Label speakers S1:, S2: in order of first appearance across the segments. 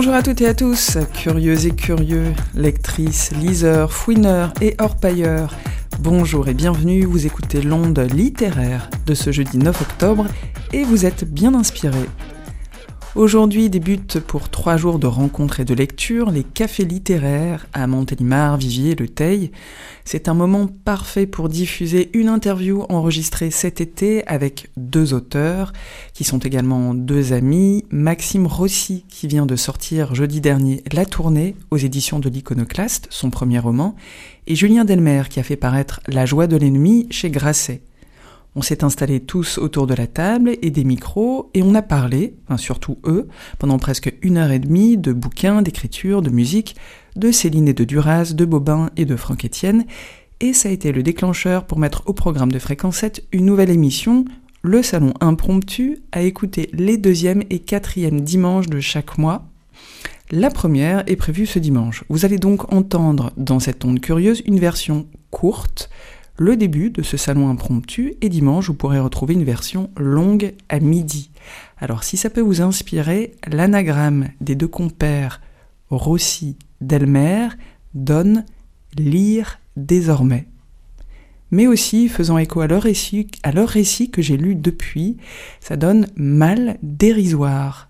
S1: Bonjour à toutes et à tous, curieux et curieux, lectrices, liseurs, fouineurs et orpailleurs. Bonjour et bienvenue, vous écoutez l'onde littéraire de ce jeudi 9 octobre et vous êtes bien inspirés. Aujourd'hui débutent pour 3 jours de rencontres et de lecture les cafés littéraires à Montélimar, Viviers, Le Teil. C'est un moment parfait pour diffuser une interview enregistrée cet été avec 2 auteurs qui sont également 2 amis. Maxime Rossi qui vient de sortir jeudi dernier La Tournée aux éditions de l'Iconoclaste, son premier roman, et Julien Delmer qui a fait paraître La Joie de l'ennemi chez Grasset. On s'est installés tous autour de la table et des micros et on a parlé, surtout eux, pendant presque 1h30 de bouquins, d'écriture, de musique, de Céline et de Duras, de Bobin et de Franck Etienne. Et ça a été le déclencheur pour mettre au programme de Fréquence 7 une nouvelle émission, le Salon Impromptu, à écouter les 2e et 4e dimanches de chaque mois. La première est prévue ce dimanche. Vous allez donc entendre dans cette onde curieuse une version courte, le début de ce salon impromptu, et dimanche, vous pourrez retrouver une version longue à midi. Alors, si ça peut vous inspirer, l'anagramme des 2 compères Rossi-Delmer donne « lire désormais ». Mais aussi, faisant écho à leur récit que j'ai lu depuis, ça donne « mal dérisoire ».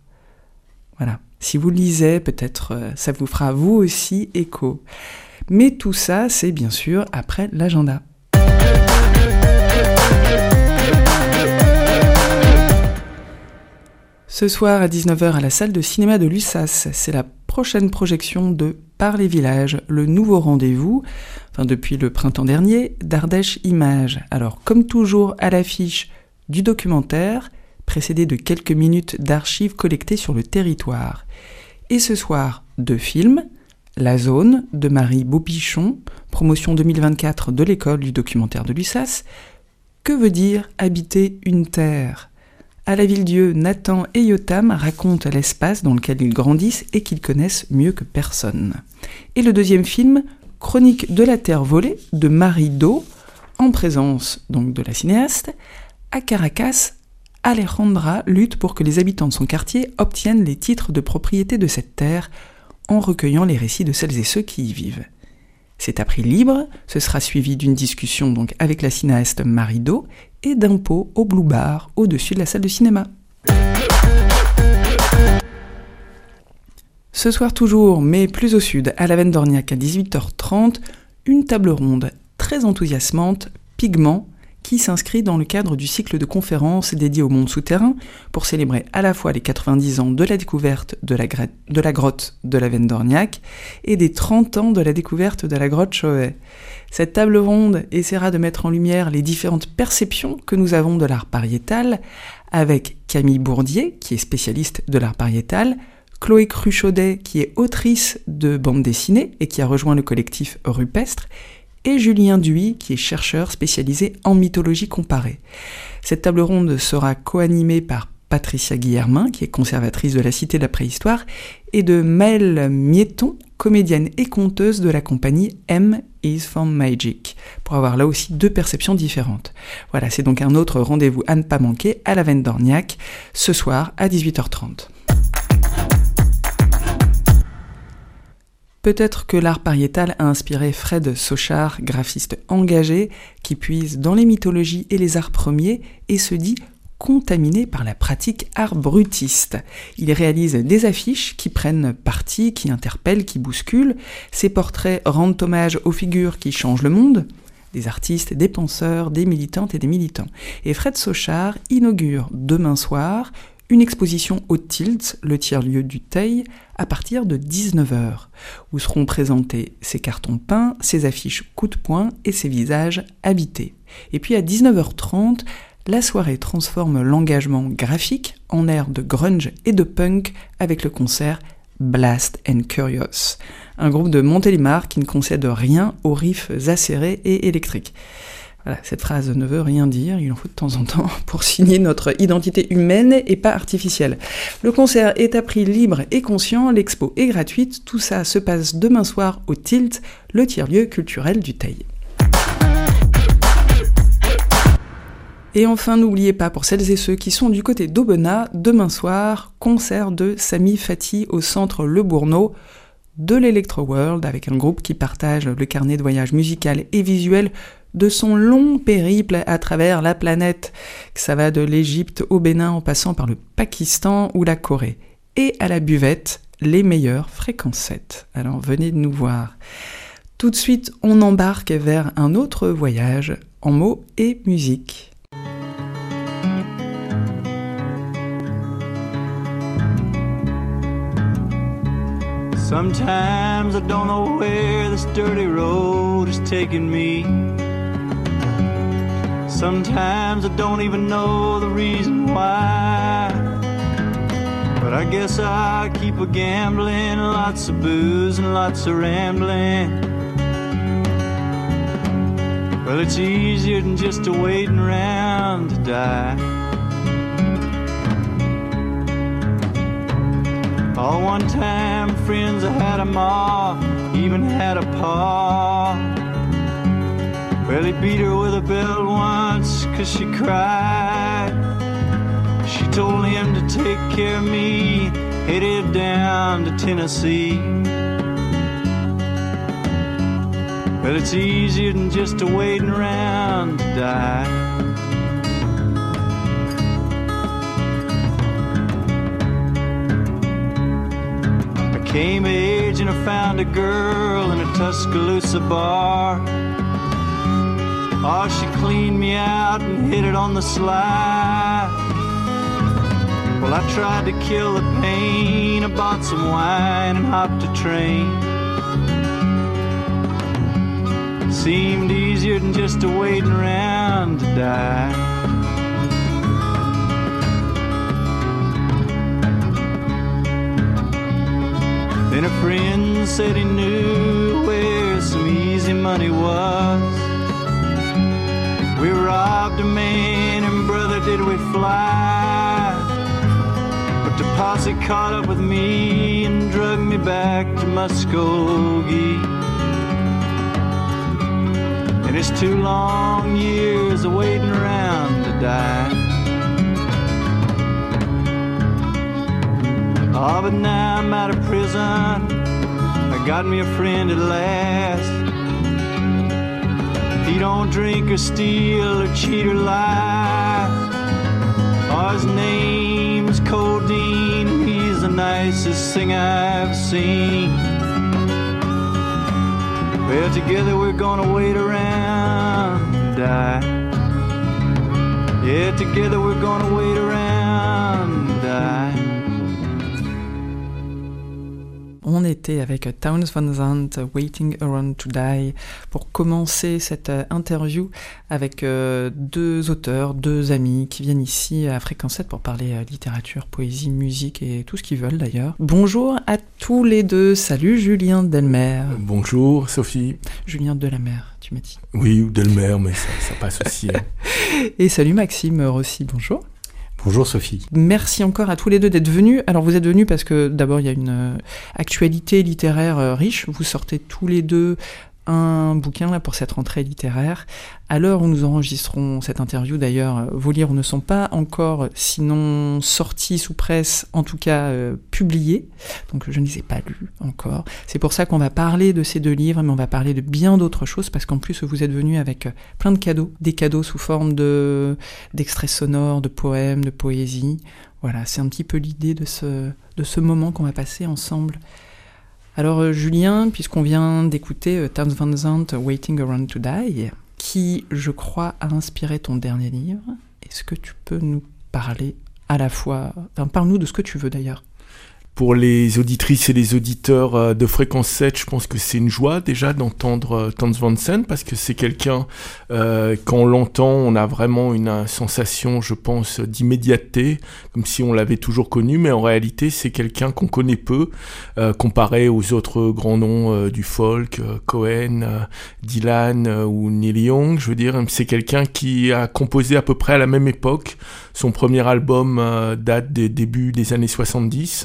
S1: Voilà. Si vous lisez, peut-être ça vous fera vous aussi écho. Mais tout ça, c'est bien sûr après l'agenda. Ce soir à 19h à la salle de cinéma de Lussas, c'est la prochaine projection de Par les villages, le nouveau rendez-vous, depuis le printemps dernier, d'Ardèche Images. Alors comme toujours à l'affiche du documentaire, précédé de quelques minutes d'archives collectées sur le territoire. Et ce soir, 2 films, La Zone de Marie Beaupichon, promotion 2024 de l'école du documentaire de Lussas. Que veut dire habiter une terre ? À la Ville-Dieu, Nathan et Yotam racontent l'espace dans lequel ils grandissent et qu'ils connaissent mieux que personne. Et le 2e film, Chronique de la Terre volée, de Marie Do, en présence donc de la cinéaste. À Caracas, Alejandra lutte pour que les habitants de son quartier obtiennent les titres de propriété de cette terre en recueillant les récits de celles et ceux qui y vivent. C'est à prix libre, ce sera suivi d'une discussion donc avec la cinéaste Marie Do et d'un pot au Blue Bar au-dessus de la salle de cinéma. Ce soir toujours, mais plus au sud, à la Veine d'Orniac à 18h30, une table ronde très enthousiasmante, Pigments, qui s'inscrit dans le cadre du cycle de conférences dédié au monde souterrain pour célébrer à la fois les 90 ans de la découverte de la grotte de la Veine d'Orniac et des 30 ans de la découverte de la grotte Chauvet. Cette table ronde essaiera de mettre en lumière les différentes perceptions que nous avons de l'art pariétal avec Camille Bourdier, qui est spécialiste de l'art pariétal, Chloé Cruchaudet, qui est autrice de bande dessinée et qui a rejoint le collectif Rupestre, et Julien Duy, qui est chercheur spécialisé en mythologie comparée. Cette table ronde sera co-animée par Patricia Guillermin, qui est conservatrice de la Cité de la Préhistoire, et de Maëlle Mietton, comédienne et conteuse de la compagnie M is from Magic, pour avoir là aussi 2 perceptions différentes. Voilà, c'est donc un autre rendez-vous à ne pas manquer à la Veine d'Orniac, ce soir à 18h30. Peut-être que l'art pariétal a inspiré Fred Sochard, graphiste engagé, qui puise dans les mythologies et les arts premiers et se dit contaminé par la pratique art brutiste. Il réalise des affiches qui prennent parti, qui interpellent, qui bousculent. Ses portraits rendent hommage aux figures qui changent le monde, des artistes, des penseurs, des militantes et des militants. Et Fred Sochard inaugure demain soir une exposition au Tilt, le tiers-lieu du Teil, à partir de 19h, où seront présentés ses cartons peints, ses affiches coup de poing et ses visages habités. Et puis à 19h30, la soirée transforme l'engagement graphique en ère de grunge et de punk avec le concert Blast and Curious, un groupe de Montélimar qui ne concède rien aux riffs acérés et électriques. Voilà, cette phrase ne veut rien dire, il en faut de temps en temps pour signer notre identité humaine et pas artificielle. Le concert est à prix libre et conscient, l'expo est gratuite, tout ça se passe demain soir au Tilt, le tiers-lieu culturel du Teil. Et enfin, n'oubliez pas, pour celles et ceux qui sont du côté d'Aubenas, demain soir, concert de Sami Fati au centre Le Bourneau de l'Electro World, avec un groupe qui partage le carnet de voyage musical et visuel de son long périple à travers la planète. Ça va de l'Égypte au Bénin en passant par le Pakistan ou la Corée. Et à la buvette, les meilleures fréquences 7. Alors venez nous voir. Tout de suite, on embarque vers un autre voyage en mots et musique.
S2: Sometimes I don't know where this dirty road is taking me. Sometimes I don't even know the reason why. But I guess I keep a gambling, lots of booze and lots of rambling. Well, it's easier than just a waiting around to die. All one time friends, I had a ma, even had a pa. Well, he beat her with a belt once 'cause she cried. She told him to take care of me, headed down to Tennessee. Well, it's easier than just a waiting around to die. Came of age and I found a girl in a Tuscaloosa bar. Oh, she cleaned me out and hit it on the sly. Well, I tried to kill the pain. I bought some wine and hopped a train. It seemed easier than just a waiting around to die. Then a friend said he knew where some easy money was. We robbed a man and brother did we fly. But the posse caught up with me and drugged me back to Muskogee. And it's 2 long years of waiting around to die. Oh, but now I'm out of prison, I got me a friend at last. He don't drink or steal or cheat or lie. Oh, his name's Codeine, and he's the nicest thing I've seen. Well, together we're gonna wait around and die. Yeah, together we're gonna wait around and die.
S1: On était avec Townes Van Zandt, Waiting Around to Die, pour commencer cette interview avec 2 auteurs, 2 amis qui viennent ici à Fréquence 7 pour parler littérature, poésie, musique et tout ce qu'ils veulent d'ailleurs. Bonjour à tous les 2, salut Julien Delmer.
S3: Bonjour Sophie.
S1: Julien Delamer, tu m'as dit.
S3: Oui, ou Delmer, mais ça passe aussi.
S1: Et salut Maxime Rossi, bonjour.
S4: Bonjour Sophie.
S1: Merci encore à tous les 2 d'être venus. Alors vous êtes venus parce que d'abord il y a une actualité littéraire riche. Vous sortez tous les 2 un bouquin là pour cette rentrée littéraire. À l'heure où nous enregistrons cette interview, d'ailleurs, vos livres ne sont pas encore, sinon sortis sous presse, en tout cas publiés. Donc je ne les ai pas lus encore. C'est pour ça qu'on va parler de ces 2 livres, mais on va parler de bien d'autres choses, parce qu'en plus vous êtes venus avec plein de cadeaux. Des cadeaux sous forme d'extraits sonores, de poèmes, de poésie. Voilà, c'est un petit peu l'idée de ce moment qu'on va passer ensemble. Alors Julien, puisqu'on vient d'écouter Townes Van Zandt, Waiting Around to Die, qui, je crois, a inspiré ton dernier livre, est-ce que tu peux nous parler à la fois... Enfin, parle-nous de ce que tu veux d'ailleurs.
S3: Pour les auditrices et les auditeurs de Fréquence 7, je pense que c'est une joie déjà d'entendre Townes Van Zandt, parce que c'est quelqu'un, quand on l'entend, on a vraiment une sensation, je pense, d'immédiateté, comme si on l'avait toujours connu, mais en réalité, c'est quelqu'un qu'on connaît peu, comparé aux autres grands noms du folk, Cohen, Dylan ou Neil Young. Je veux dire, c'est quelqu'un qui a composé à peu près à la même époque. Son premier album date des débuts des années 70.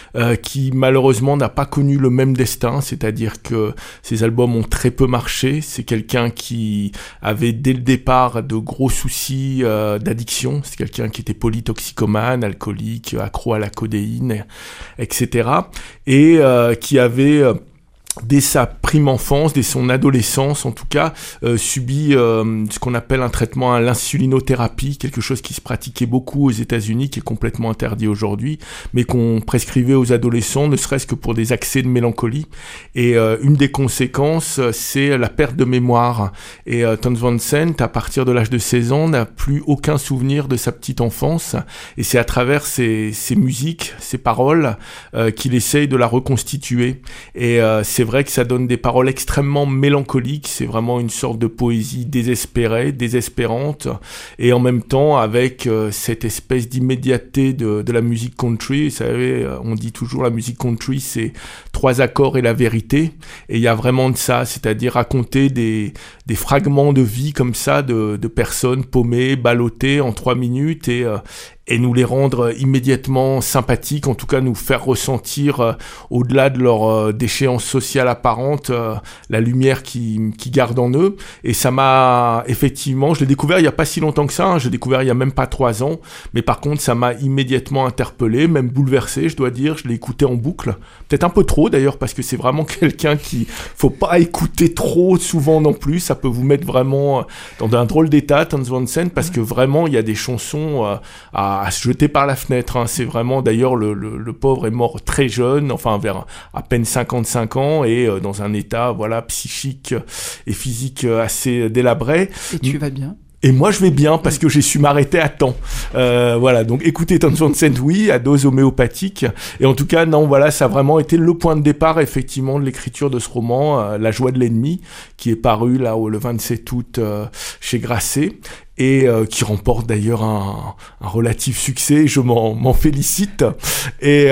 S3: qui malheureusement n'a pas connu le même destin, c'est-à-dire que ses albums ont très peu marché. C'est quelqu'un qui avait dès le départ de gros soucis d'addiction, c'est quelqu'un qui était polytoxicomane, alcoolique, accro à la codéine, etc. Et qui avait... dès sa prime enfance, dès son adolescence en tout cas, subit ce qu'on appelle un traitement à l'insulinothérapie, quelque chose qui se pratiquait beaucoup aux États-Unis, qui est complètement interdit aujourd'hui, mais qu'on prescrivait aux adolescents, ne serait-ce que pour des accès de mélancolie. Et une des conséquences, c'est la perte de mémoire. Et Townes Van Sant, à partir de l'âge de 16 ans, n'a plus aucun souvenir de sa petite enfance. Et c'est à travers ses musiques, ses paroles, qu'il essaye de la reconstituer. Et c'est vrai que ça donne des paroles extrêmement mélancoliques, c'est vraiment une sorte de poésie désespérée, désespérante, et en même temps avec cette espèce d'immédiateté de la musique country. Vous savez, on dit toujours la musique country, c'est 3 accords et la vérité, et il y a vraiment de ça, c'est-à-dire raconter des fragments de vie comme ça, de personnes paumées, ballottées en 3 minutes, et nous les rendre immédiatement sympathiques, en tout cas nous faire ressentir, au-delà de leur déchéance sociale apparente, la lumière qui gardent en eux. Et ça m'a effectivement, je l'ai découvert il n'y a pas si longtemps que ça, hein, je l'ai découvert il n'y a même pas 3 ans, mais par contre ça m'a immédiatement interpellé, même bouleversé, je dois dire. Je l'ai écouté en boucle, peut-être un peu trop d'ailleurs, parce que c'est vraiment quelqu'un qui faut pas écouter trop souvent non plus, ça peut vous mettre vraiment dans un drôle d'état, Townes Van Sant, parce que vraiment il y a des chansons à se jeter par la fenêtre, hein. C'est vraiment, d'ailleurs, le pauvre est mort très jeune, enfin vers à peine 55 ans, et dans un état, voilà, psychique et physique assez délabré.
S1: Et tu vas bien?
S3: Et moi, je vais bien parce que j'ai su m'arrêter à temps. Voilà, donc écoutez Townes Van Sant, oui, à dose homéopathique. Et en tout cas, non, voilà, ça a vraiment été le point de départ, effectivement, de l'écriture de ce roman, La joie de l'ennemi, qui est paru là le 27 août chez Grasset. Et qui remporte d'ailleurs un relatif succès, je m'en félicite. Et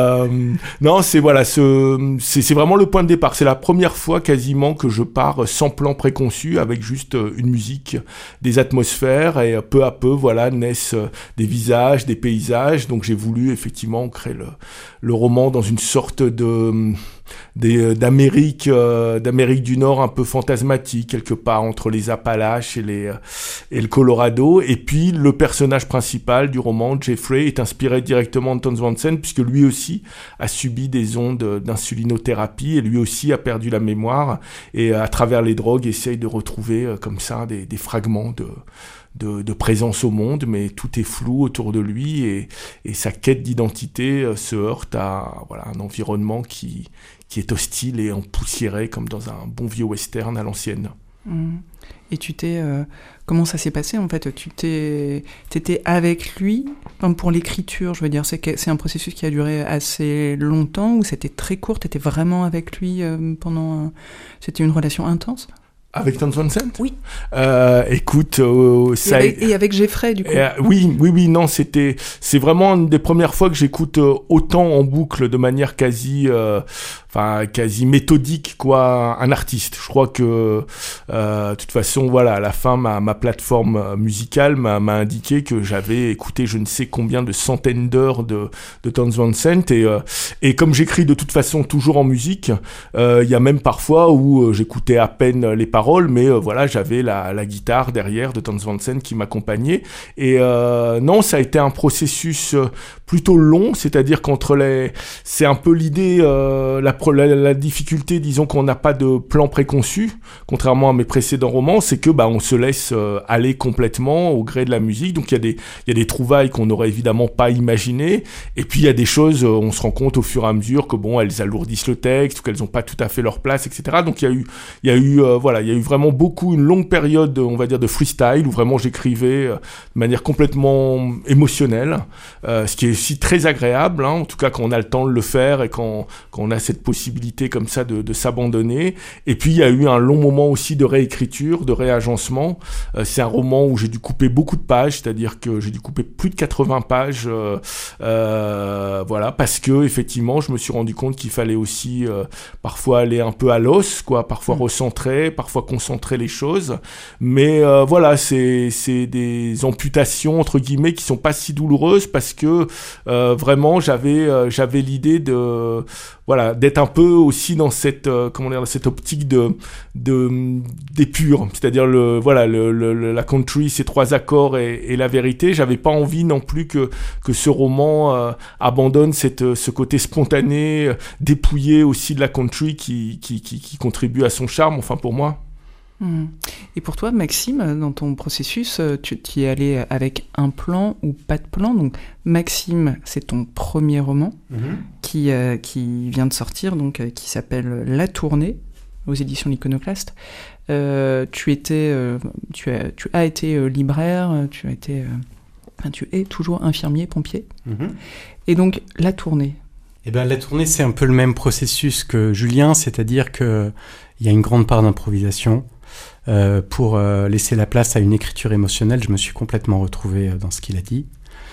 S3: non, c'est voilà, c'est vraiment le point de départ. C'est la première fois quasiment que je pars sans plan préconçu, avec juste une musique, des atmosphères, et peu à peu, voilà, naissent des visages, des paysages. Donc j'ai voulu effectivement créer le roman dans une sorte d'Amérique du Nord un peu fantasmatique, quelque part entre les Appalaches et le Colorado. Et puis le personnage principal du roman, Jeffrey, est inspiré directement de Townes Van Sant, puisque lui aussi a subi des ondes d'insulinothérapie, et lui aussi a perdu la mémoire, et à travers les drogues essaye de retrouver comme ça des fragments de présence au monde, mais tout est flou autour de lui, et sa quête d'identité se heurte à voilà, un environnement qui est hostile et empoussiéré, comme dans un bon vieux western à l'ancienne.
S1: Et comment ça s'est passé en fait? T'étais avec lui pour l'écriture, je veux dire, c'est un processus qui a duré assez longtemps, ou c'était très court? T'étais vraiment avec lui c'était une relation intense?
S3: Avec Townes Van Sant ?
S1: Oui.
S3: Écoute,
S1: et avec Jeffrey, du coup.
S3: Oui, non, c'est vraiment une des premières fois que j'écoute autant en boucle, de manière quasi méthodique, quoi, un artiste. Je crois que, de toute façon, voilà, à la fin, ma plateforme musicale m'a indiqué que j'avais écouté je ne sais combien de centaines d'heures de Townes Van Sant, et comme j'écris de toute façon toujours en musique, il y a même parfois où j'écoutais à peine les paroles, mais voilà, j'avais la guitare derrière de Townes Van Sant qui m'accompagnait. Et non, ça a été un processus plutôt long, c'est-à-dire c'est un peu l'idée, la difficulté, disons, qu'on n'a pas de plan préconçu, contrairement à mes précédents romans, c'est que on se laisse aller complètement au gré de la musique. Donc il y a des trouvailles qu'on n'aurait évidemment pas imaginées, et puis il y a des choses, on se rend compte au fur et à mesure que elles alourdissent le texte, ou qu'elles n'ont pas tout à fait leur place, etc. Donc il y a eu vraiment une longue période, on va dire, de freestyle, où vraiment j'écrivais de manière complètement émotionnelle, ce qui est aussi très agréable, hein, en tout cas quand on a le temps de le faire, et quand on a cette possibilité possibilité comme ça de s'abandonner. Et puis il y a eu un long moment aussi de réécriture, de réagencement. C'est un roman où j'ai dû couper beaucoup de pages, c'est-à-dire que j'ai dû couper plus de 80 pages, voilà, parce que effectivement je me suis rendu compte qu'il fallait aussi parfois aller un peu à l'os, quoi, parfois recentrer, parfois concentrer les choses. Mais voilà, c'est des amputations entre guillemets qui sont pas si douloureuses parce que vraiment j'avais l'idée de voilà d'être un peu aussi dans cette cette optique d'épure, c'est-à-dire la country, ces 3 accords et la vérité. J'avais pas envie non plus que ce roman abandonne ce côté spontané, dépouillé aussi de la country qui contribue à son charme, enfin pour moi.
S1: Et pour toi, Maxime, dans ton processus, tu y es allé avec un plan ou pas de plan. Donc, Maxime, c'est ton premier roman qui vient de sortir, donc qui s'appelle La Tournée, aux éditions L'Iconoclaste. Tu as été libraire, tu es toujours infirmier, pompier. Et donc, La Tournée.
S4: Eh ben, La Tournée, c'est un peu le même processus que Julien, c'est-à-dire qu'il y a une grande part d'improvisation. Pour laisser la place à une écriture émotionnelle, je me suis complètement retrouvé dans ce qu'il a dit.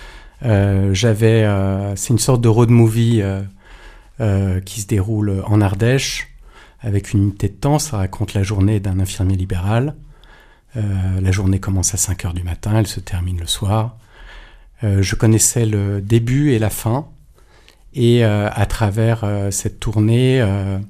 S4: C'est une sorte de road movie qui se déroule en Ardèche, avec une unité de temps. Ça raconte la journée d'un infirmier libéral. La journée commence à 5h du matin, elle se termine le soir. Je connaissais le début et la fin, et à travers cette tournée,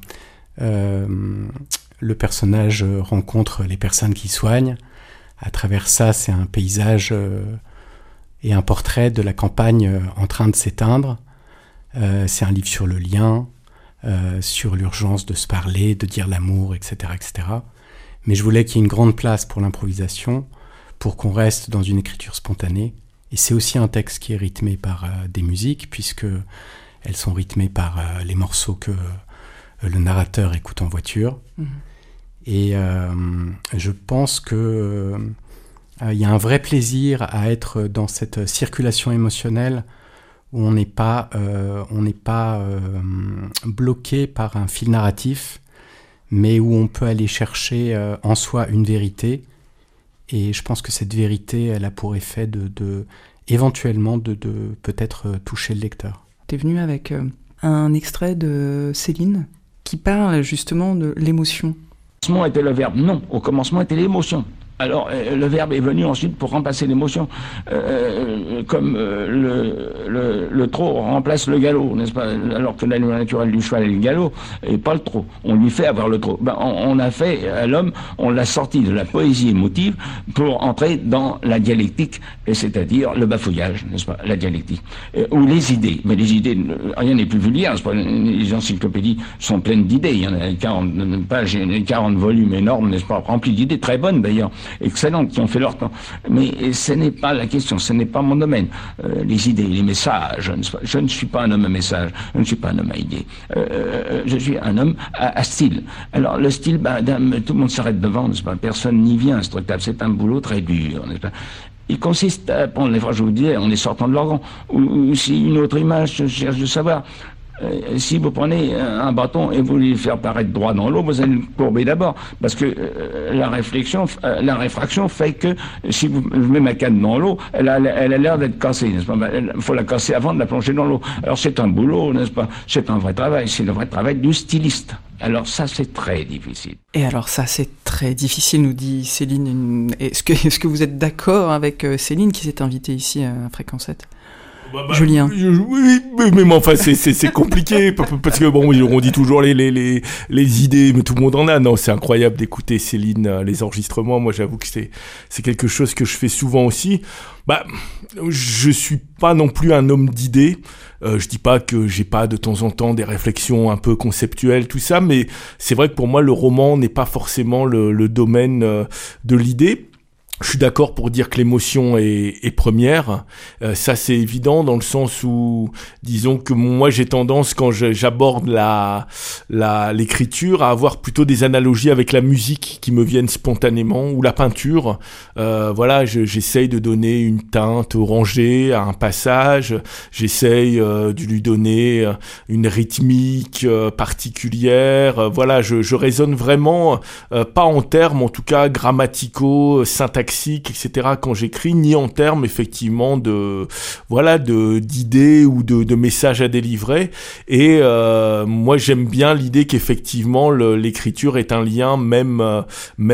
S4: le personnage rencontre les personnes qui soignent. À travers ça, c'est un paysage et un portrait de la campagne en train de s'éteindre. C'est un livre sur le lien, sur l'urgence de se parler, de dire l'amour, etc., etc. Mais je voulais qu'il y ait une grande place pour l'improvisation, pour qu'on reste dans une écriture spontanée. Et c'est aussi un texte qui est rythmé par des musiques, puisque elles sont rythmées par les morceaux que le narrateur écoute en voiture. Et je pense que il y a un vrai plaisir à être dans cette circulation émotionnelle où on n'est pas bloqué par un fil narratif, mais où on peut aller chercher en soi une vérité. Et je pense que cette vérité, elle a pour effet éventuellement de peut-être toucher le lecteur.
S1: T'es venu avec un extrait de Céline qui parle justement de l'émotion.
S5: Au commencement était le verbe, non, au commencement était l'émotion. Alors le verbe est venu ensuite pour remplacer l'émotion, comme le trot remplace le galop, n'est-ce pas? Alors que l'animal naturel du cheval est le galop et pas le trot. On lui fait avoir le trot. On a fait à l'homme, on l'a sorti de la poésie émotive pour entrer dans la dialectique, et c'est-à-dire le bafouillage, n'est-ce pas? La dialectique. Ou les idées. Mais les idées, rien n'est plus vulgaire, n'est-ce pas? Les encyclopédies sont pleines d'idées. Il y en a 40 pages, 40 volumes énormes, n'est-ce pas? Remplis d'idées, très bonnes d'ailleurs. Excellentes, qui ont fait leur temps. Mais ce n'est pas la question, ce n'est pas mon domaine. Les idées, les messages, je ne suis pas un homme à messages, je ne suis pas un homme à idées. Je suis un homme à style. Alors le style, tout le monde s'arrête devant, n'est-ce pas? Personne n'y vient, c'est un boulot très dur, n'est-ce pas? Il consiste à prendre les phrases, je vous disais, en les sortant de l'organ. Ou si une autre image, je cherche de savoir. Si vous prenez un bâton et vous le faire paraître droit dans l'eau, vous allez le courber d'abord, parce que la réfraction fait que si vous mettez ma canne dans l'eau, elle a l'air d'être cassée, n'est-ce pas? Il faut la casser avant de la plonger dans l'eau. Alors c'est un boulot, n'est-ce pas? C'est un vrai travail, c'est le vrai travail du styliste. Alors ça, c'est très difficile.
S1: Et alors ça, c'est très difficile, nous dit Céline. Est-ce que vous êtes d'accord avec Céline qui s'est invitée ici à Fréquence 7 ? Julien.
S3: Oui, mais enfin c'est compliqué parce que bon, on dit toujours les idées, mais tout le monde en a. Non, c'est incroyable d'écouter Céline, les enregistrements. Moi, j'avoue que c'est quelque chose que je fais souvent aussi. Je suis pas non plus un homme d'idées. Je dis pas que j'ai pas de temps en temps des réflexions un peu conceptuelles, tout ça, mais c'est vrai que pour moi, le roman n'est pas forcément le domaine de l'idée. Je suis d'accord pour dire que l'émotion est première. Ça, c'est évident dans le sens où, disons que moi, j'ai tendance, quand j'aborde l'écriture, à avoir plutôt des analogies avec la musique qui me viennent spontanément, ou la peinture. Voilà, j'essaye de donner une teinte orangée à un passage. J'essaye de lui donner une rythmique particulière. Voilà, je raisonne vraiment, pas en termes, en tout cas, grammaticaux, syntaxiques, etc. quand j'écris, ni en termes effectivement d'idées ou de messages à délivrer. Et moi j'aime bien l'idée qu'effectivement l'écriture est un lien même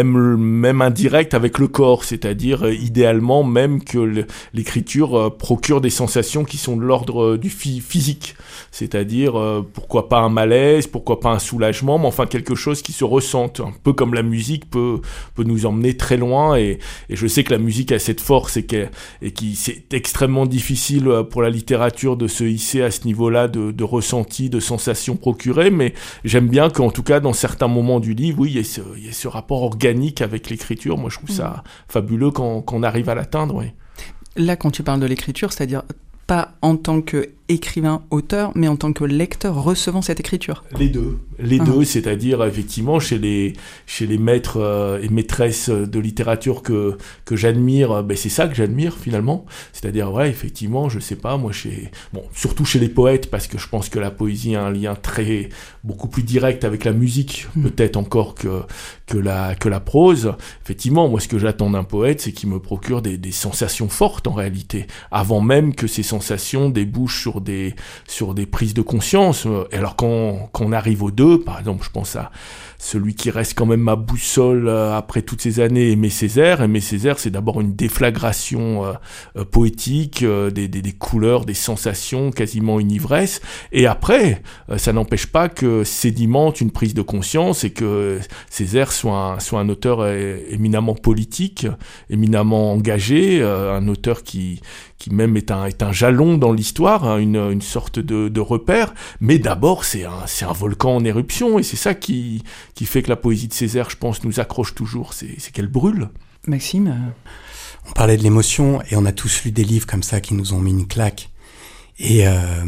S3: indirect avec le corps, c'est-à-dire idéalement même que l'écriture procure des sensations qui sont de l'ordre du physique, c'est-à-dire pourquoi pas un malaise, pourquoi pas un soulagement, mais enfin quelque chose qui se ressente, un peu comme la musique peut nous emmener très loin. Et je sais que la musique a cette force et c'est extrêmement difficile pour la littérature de se hisser à ce niveau-là de ressenti, de sensations procurées, mais j'aime bien qu'en tout cas dans certains moments du livre, oui, il y a ce rapport organique avec l'écriture. Moi je trouve ça fabuleux quand on arrive à l'atteindre. Oui.
S1: Là, quand tu parles de l'écriture, c'est-à-dire pas en tant qu'écrivain, auteur, mais en tant que lecteur recevant cette écriture.
S3: Les deux, c'est-à-dire effectivement chez les maîtres et maîtresses de littérature que j'admire, c'est ça que j'admire finalement, c'est-à-dire effectivement, je sais pas, moi surtout chez les poètes, parce que je pense que la poésie a un lien beaucoup plus direct avec la musique, peut-être encore que la prose. Effectivement, moi ce que j'attends d'un poète, c'est qu'il me procure des sensations fortes en réalité, avant même que ces sensations débouchent sur des prises de conscience. Et alors quand on arrive aux deux, par exemple, je pense à celui qui reste quand même ma boussole après toutes ces années, Aimé Césaire. Aimé Césaire, c'est d'abord une déflagration poétique, des couleurs, des sensations, quasiment une ivresse. Et après, ça n'empêche pas que sédimente une prise de conscience et que Césaire soit un auteur éminemment politique, éminemment engagé, un auteur qui même est un jalon dans l'histoire, une sorte de repère. Mais d'abord, c'est un volcan en éruption, et c'est ça qui fait que la poésie de Césaire, je pense, nous accroche toujours, c'est qu'elle brûle.
S1: Maxime,
S4: on parlait de l'émotion, et on a tous lu des livres comme ça qui nous ont mis une claque, et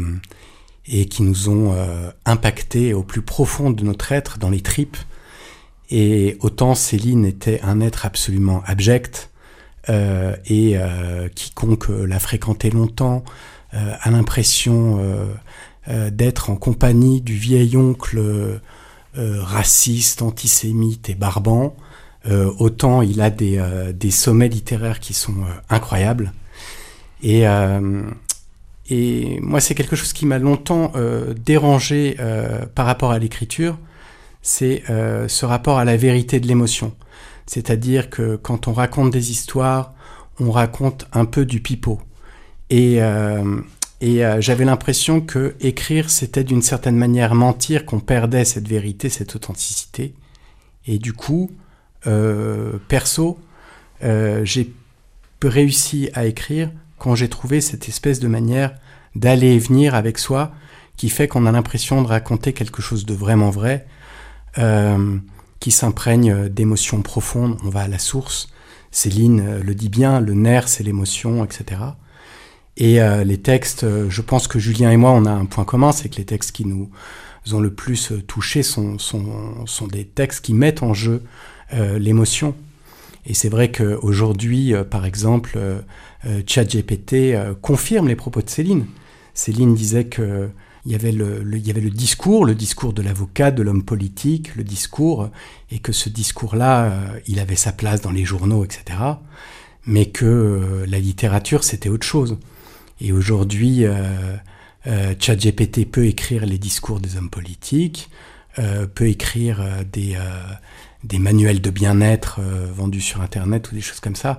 S4: qui nous ont impacté au plus profond de notre être, dans les tripes. Et autant Céline était un être absolument abject, et quiconque l'a fréquenté longtemps a l'impression d'être en compagnie du vieil oncle raciste, antisémite et barbant. Autant il a des sommets littéraires qui sont incroyables. Et moi, c'est quelque chose qui m'a longtemps dérangé par rapport à l'écriture, c'est ce rapport à la vérité de l'émotion. C'est-à-dire que quand on raconte des histoires, on raconte un peu du pipeau. Et j'avais l'impression que écrire, c'était d'une certaine manière mentir, qu'on perdait cette vérité, cette authenticité. Et du coup, perso, j'ai réussi à écrire quand j'ai trouvé cette espèce de manière d'aller et venir avec soi, qui fait qu'on a l'impression de raconter quelque chose de vraiment vrai, qui s'imprègne d'émotions profondes. On va à la source. Céline le dit bien, le nerf, c'est l'émotion, etc. Et les textes, je pense que Julien et moi, on a un point commun, c'est que les textes qui nous ont le plus touchés sont des textes qui mettent en jeu l'émotion. Et c'est vrai qu'aujourd'hui, par exemple, ChatGPT confirme les propos de Céline. Céline disait que il y avait le discours de l'avocat, de l'homme politique, le discours, et que ce discours-là, il avait sa place dans les journaux, etc. Mais que la littérature, c'était autre chose. Et aujourd'hui, ChatGPT peut écrire les discours des hommes politiques, peut écrire des manuels de bien-être vendus sur Internet ou des choses comme ça,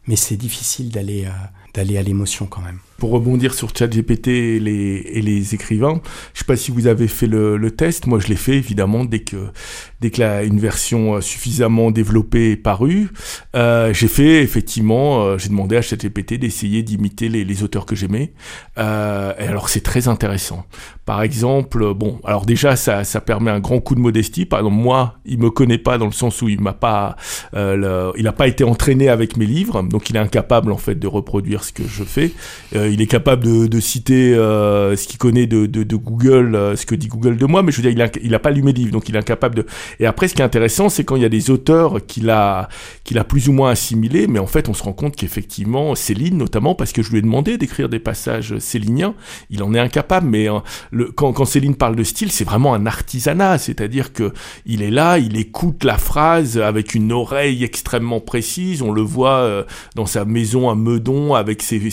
S4: mais c'est difficile d'aller à l'émotion quand même.
S3: Pour rebondir sur ChatGPT et les écrivains, je sais pas si vous avez fait le test. Moi, je l'ai fait évidemment dès que une version suffisamment développée est parue. J'ai fait effectivement, j'ai demandé à ChatGPT d'essayer d'imiter les auteurs que j'aimais. Et alors, c'est très intéressant. Par exemple, alors déjà, ça permet un grand coup de modestie. Par exemple, moi, il me connaît pas dans le sens où il n'a pas été entraîné avec mes livres, donc il est incapable en fait de reproduire ce que je fais. Il est capable de citer ce qu'il connaît de Google, ce que dit Google de moi, mais je veux dire, il a pas lu mes livres, donc il est incapable de... Et après, ce qui est intéressant, c'est quand il y a des auteurs qu'il a plus ou moins assimilés, mais en fait, on se rend compte qu'effectivement, Céline, notamment, parce que je lui ai demandé d'écrire des passages céliniens, il en est incapable, mais quand Céline parle de style, c'est vraiment un artisanat, c'est-à-dire que il est là, il écoute la phrase avec une oreille extrêmement précise, on le voit dans sa maison à Meudon, avec ses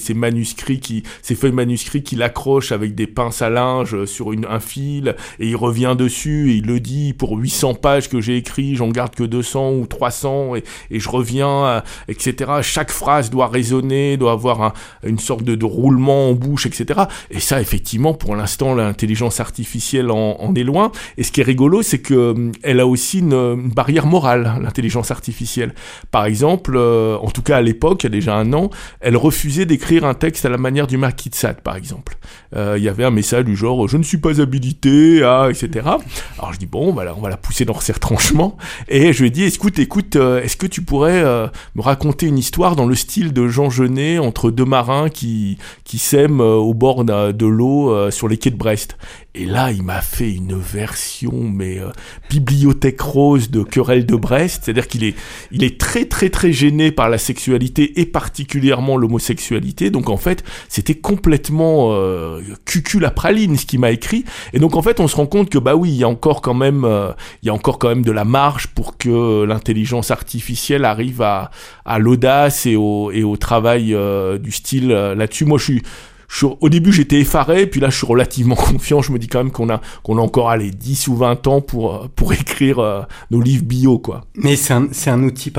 S3: feuilles manuscrits qu'il accroche avec des pinces à linge sur un fil, et il revient dessus, et il le dit, pour 800 pages que j'ai écrit, j'en garde que 200 ou 300, et je reviens, etc. Chaque phrase doit résonner, doit avoir une sorte de roulement en bouche, etc. Et ça, effectivement, pour l'instant, l'intelligence artificielle en est loin. Et ce qui est rigolo, c'est que elle a aussi une barrière morale, l'intelligence artificielle. Par exemple, en tout cas à l'époque, il y a déjà un an, elle refusait d'écrire un texte à la manière du Marquis de Sade, par exemple. Il y avait un message du genre « Je ne suis pas habilité à... » etc. Alors je dis « Bon, voilà, on va la pousser dans ses retranchements. » Et je lui ai dit « Écoute, est-ce que tu pourrais me raconter une histoire dans le style de Jean Genet entre deux marins qui s'aiment au bord de l'eau sur les quais de Brest ?» Et là, il m'a fait une version, bibliothèque rose de Querelle de Brest. C'est-à-dire qu'il est très, très, très gêné par la sexualité et particulièrement l'homosexualité. Donc, en fait, c'était complètement cucul à praline, ce qu'il m'a écrit. Et donc, en fait, on se rend compte que, il y a encore quand même de la marge pour que l'intelligence artificielle arrive à l'audace et au travail du style là-dessus. Moi, au début, j'étais effaré, puis là, je suis relativement confiant. Je me dis quand même qu'on a encore 10 ou 20 ans pour écrire nos livres bio, quoi.
S4: Mais c'est un outil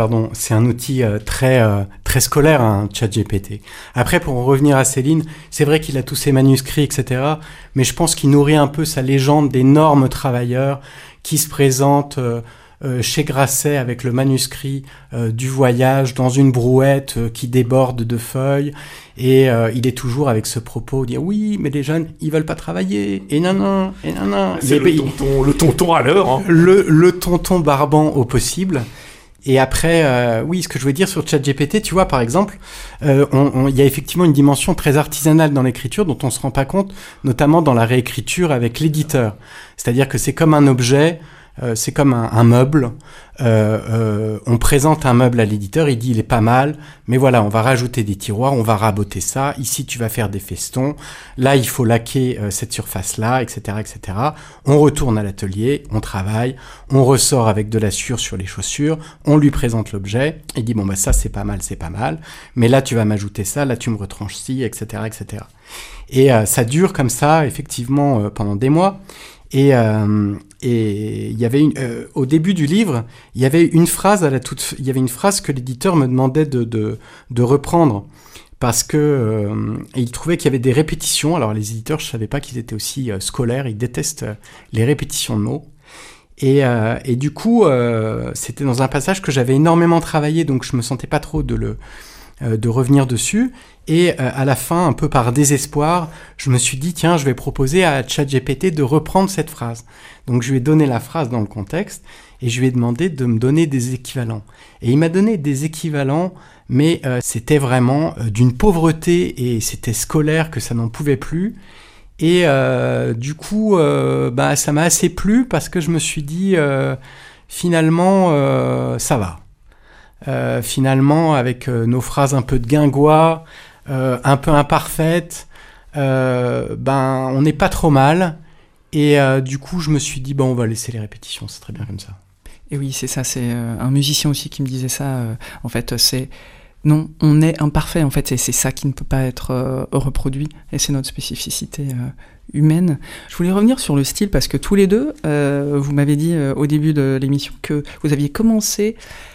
S4: très très scolaire, hein, ChatGPT. Après, pour en revenir à Céline, c'est vrai qu'il a tous ses manuscrits, etc. Mais je pense qu'il nourrit un peu sa légende d'énormes travailleurs qui se présentent chez Grasset avec le manuscrit du voyage dans une brouette qui déborde de feuilles, et il est toujours avec ce propos, dire oui mais les jeunes ils veulent pas travailler, et non.
S3: C'est le tonton à l'heure, hein.
S4: Le tonton barbant au possible. Et après, ce que je veux dire sur ChatGPT, tu vois, par exemple, il y a effectivement une dimension très artisanale dans l'écriture dont on se rend pas compte, notamment dans la réécriture avec l'éditeur. C'est-à-dire que c'est comme un objet, c'est comme un meuble. On présente un meuble à l'éditeur, il dit il est pas mal, mais voilà, on va rajouter des tiroirs, on va raboter ça, ici tu vas faire des festons, là il faut laquer cette surface-là, etc., etc. On retourne à l'atelier, on travaille, on ressort avec de la sueur sur les chaussures, on lui présente l'objet, il dit ça c'est pas mal, mais là tu vas m'ajouter ça, là tu me retranches ci, etc., etc. Et ça dure comme ça, effectivement, pendant des mois. Et il y avait au début du livre, il y avait une phrase que l'éditeur me demandait de reprendre, parce que il trouvait qu'il y avait des répétitions. Alors les éditeurs, je savais pas qu'ils étaient aussi scolaires, ils détestent les répétitions de mots. Et du coup, c'était dans un passage que j'avais énormément travaillé, donc je me sentais pas trop de revenir dessus. Et à la fin, un peu par désespoir, je me suis dit, tiens, je vais proposer à ChatGPT de reprendre cette phrase. Donc je lui ai donné la phrase dans le contexte et je lui ai demandé de me donner des équivalents. Et il m'a donné des équivalents, mais c'était vraiment d'une pauvreté et c'était scolaire que ça n'en pouvait plus. Et du coup, ça m'a assez plu parce que je me suis dit, finalement, ça va. Finalement, avec nos phrases un peu de guingois, un peu imparfaites, on n'est pas trop mal. Et du coup, je me suis dit, on va laisser les répétitions, c'est très bien comme ça.
S1: Et oui, c'est ça, c'est un musicien aussi qui me disait ça. En fait, c'est... Non, on est imparfait, en fait, et c'est ça qui ne peut pas être reproduit, et c'est notre spécificité humaine. Je voulais revenir sur le style, parce que tous les deux, vous m'avez dit au début de l'émission que vous aviez commencé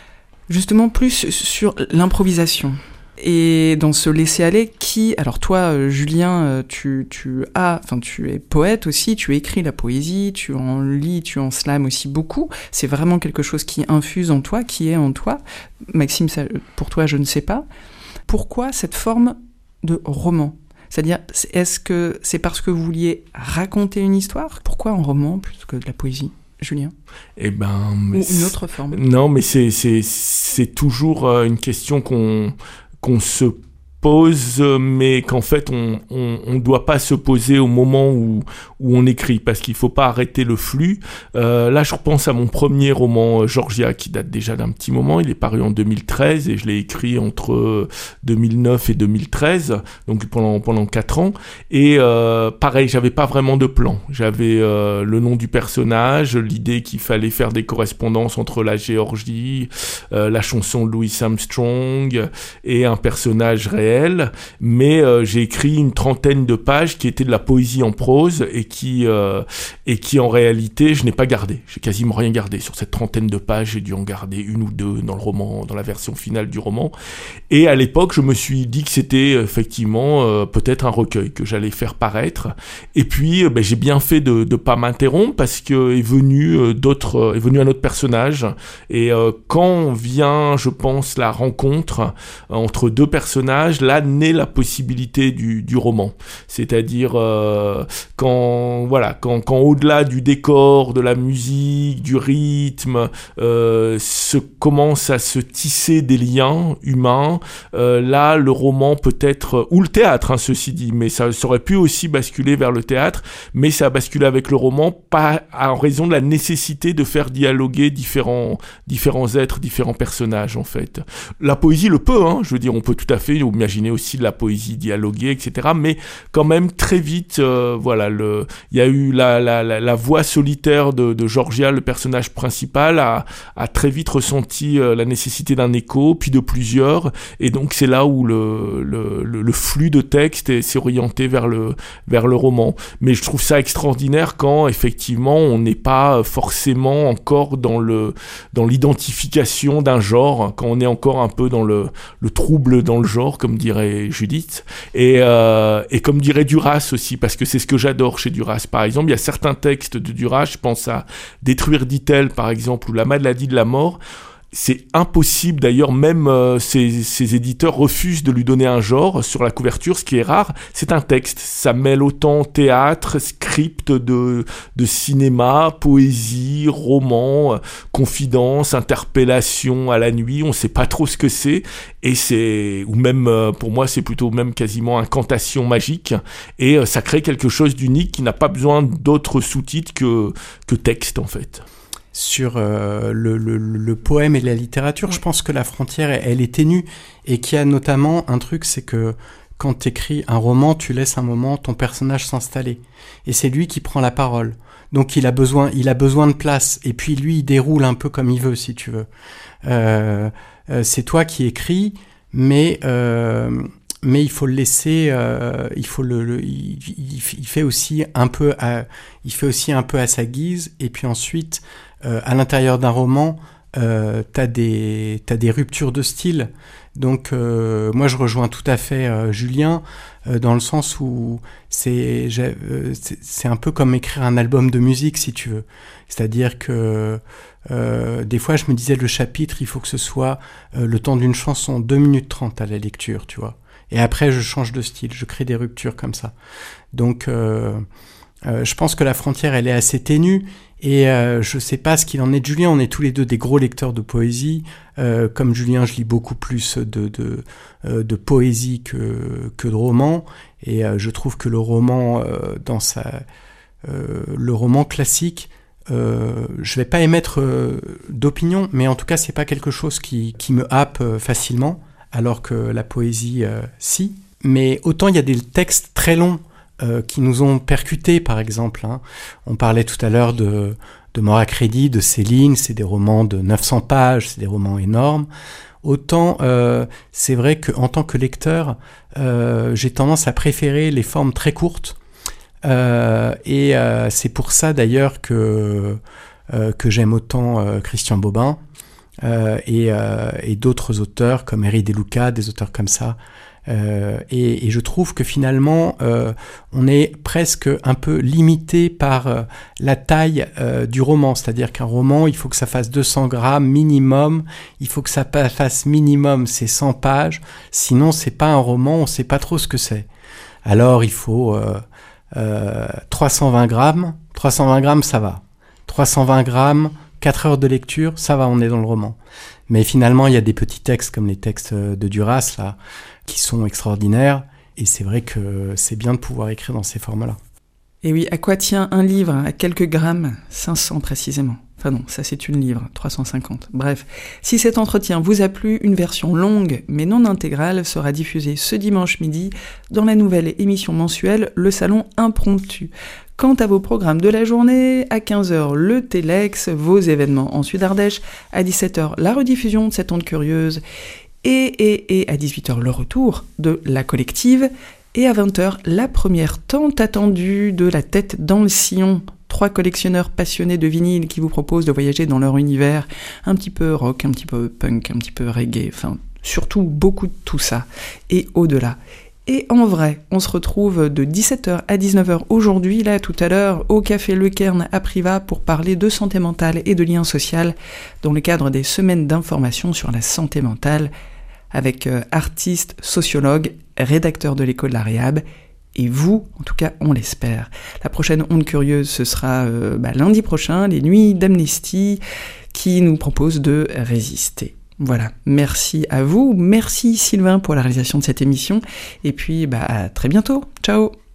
S1: Justement, plus sur l'improvisation. Et dans ce laisser-aller, alors toi, Julien, tu es poète aussi, tu écris la poésie, tu en lis, tu en slams aussi beaucoup. C'est vraiment quelque chose qui infuse en toi, qui est en toi. Maxime, ça, pour toi, je ne sais pas. Pourquoi cette forme de roman ? C'est-à-dire, est-ce que c'est parce que vous vouliez raconter une histoire ? Pourquoi un roman plutôt que de la poésie ? Julien ?
S3: Ou une
S1: autre forme ?
S3: Non, mais c'est toujours une question qu'on se pose, mais qu'en fait on doit pas se poser au moment où on écrit, parce qu'il faut pas arrêter le flux. Là, je repense à mon premier roman Georgia, qui date déjà d'un petit moment. Il est paru en 2013 et je l'ai écrit entre 2009 et 2013, donc pendant 4 ans. Et pareil, j'avais pas vraiment de plan. J'avais le nom du personnage, l'idée qu'il fallait faire des correspondances entre la Géorgie, la chanson de Louis Armstrong et un personnage réel. Mais j'ai écrit une 30aine de pages qui étaient de la poésie en prose et qui en réalité je n'ai pas gardé. J'ai quasiment rien gardé sur cette 30aine de pages. J'ai dû en garder 1 ou 2 dans le roman, dans la version finale du roman. Et à l'époque, je me suis dit que c'était effectivement peut-être un recueil que j'allais faire paraître. Et puis j'ai bien fait de pas m'interrompre, parce que est venu un autre personnage. Et quand vient, je pense, la rencontre entre 2 personnages, là naît la possibilité du roman. C'est-à-dire quand au-delà du décor, de la musique, du rythme, commence à se tisser des liens humains, là le roman peut être, ou le théâtre, ceci dit, mais ça aurait pu aussi basculer vers le théâtre, mais ça a basculé avec le roman, pas en raison de la nécessité de faire dialoguer différents êtres, différents personnages en fait. La poésie le peut, je veux dire, on peut tout à fait imaginer aussi de la poésie dialoguée, etc. Mais quand même très vite, il y a eu la voix solitaire de Georgia, le personnage principal, a très vite ressenti la nécessité d'un écho, puis de plusieurs, et donc c'est là où le flux de texte s'est orienté vers le roman. Mais je trouve ça extraordinaire quand effectivement on n'est pas forcément encore dans l'identification d'un genre, quand on est encore un peu dans le trouble dans le genre, comme dirait Judith, et comme dirait Duras aussi, parce que c'est ce que j'adore chez Duras. Par exemple, il y a certains textes de Duras, je pense à Détruire dit-elle par exemple, ou La maladie de la mort. C'est impossible, d'ailleurs, même ces éditeurs refusent de lui donner un genre sur la couverture, ce qui est rare. C'est un texte, ça mêle autant théâtre, script de cinéma, poésie, roman, confidence, interpellation à la nuit, on sait pas trop ce que c'est, ou même, pour moi, c'est plutôt même quasiment incantation magique, et ça crée quelque chose d'unique qui n'a pas besoin d'autres sous-titres que texte, en fait.
S4: Sur le poème et la littérature, je pense que la frontière, elle est ténue, et qu'il y a notamment un truc, c'est que quand tu écris un roman, tu laisses un moment ton personnage s'installer, et c'est lui qui prend la parole. Donc il a besoin de place, et puis lui il déroule un peu comme il veut, si tu veux. C'est toi qui écris, mais il faut le laisser, il fait aussi un peu à sa guise, et puis ensuite à l'intérieur d'un roman, t'as des ruptures de style. Donc moi je rejoins tout à fait Julien dans le sens où c'est un peu comme écrire un album de musique, si tu veux. C'est-à-dire que des fois je me disais, le chapitre il faut que ce soit le temps d'une chanson, 2 minutes 30 à la lecture, tu vois. Et après je change de style, je crée des ruptures comme ça. Donc je pense que la frontière elle est assez ténue. Et je sais pas ce qu'il en est de Julien, on est tous les deux des gros lecteurs de poésie. Comme Julien, je lis beaucoup plus de poésie que de romans. Et je trouve que le roman, le roman classique, je vais pas émettre d'opinion, mais en tout cas c'est pas quelque chose qui me happe facilement, alors que la poésie, si. Mais autant il y a des textes très longs qui nous ont percutés, par exemple. On parlait tout à l'heure de Mort à crédit, de Céline, c'est des romans de 900 pages, c'est des romans énormes. Autant, c'est vrai qu'en tant que lecteur, j'ai tendance à préférer les formes très courtes. Et c'est pour ça, d'ailleurs, que j'aime autant Christian Bobin. et d'autres auteurs comme Eri De Luca, des auteurs comme ça. Et je trouve que finalement, on est presque un peu limité par la taille du roman. C'est-à-dire qu'un roman, il faut que ça fasse 200 grammes minimum, il faut que ça fasse minimum ces 100 pages, sinon c'est pas un roman, on sait pas trop ce que c'est. Alors il faut 320 grammes ça va. 320 grammes, 4 heures de lecture, ça va, on est dans le roman. Mais finalement, il y a des petits textes comme les textes de Duras, là, qui sont extraordinaires, et c'est vrai que c'est bien de pouvoir écrire dans ces formats-là.
S1: Et oui, à quoi tient un livre? À quelques grammes? 500 précisément. Enfin non, ça c'est une livre, 350. Bref, si cet entretien vous a plu, une version longue mais non intégrale sera diffusée ce dimanche midi dans la nouvelle émission mensuelle Le Salon Impromptu. Quant à vos programmes de la journée, à 15h le Télex, vos événements en Sud-Ardèche, à 17h la rediffusion de cette onde curieuse, et à 18h le retour de La Collective, et à 20h la première tant attendue de La Tête dans le Sillon. 3 collectionneurs passionnés de vinyle qui vous proposent de voyager dans leur univers, un petit peu rock, un petit peu punk, un petit peu reggae, enfin surtout beaucoup de tout ça, et au-delà. Et en vrai, on se retrouve de 17h à 19h aujourd'hui, là tout à l'heure, au Café Le Cairn à Privas pour parler de santé mentale et de lien social dans le cadre des semaines d'information sur la santé mentale avec artistes, sociologues, rédacteurs de l'écho de la Réhab, et vous, en tout cas, on l'espère. La prochaine onde curieuse, ce sera lundi prochain, les nuits d'Amnesty, qui nous propose de résister. Voilà, merci à vous, merci Sylvain pour la réalisation de cette émission, et puis à très bientôt, ciao.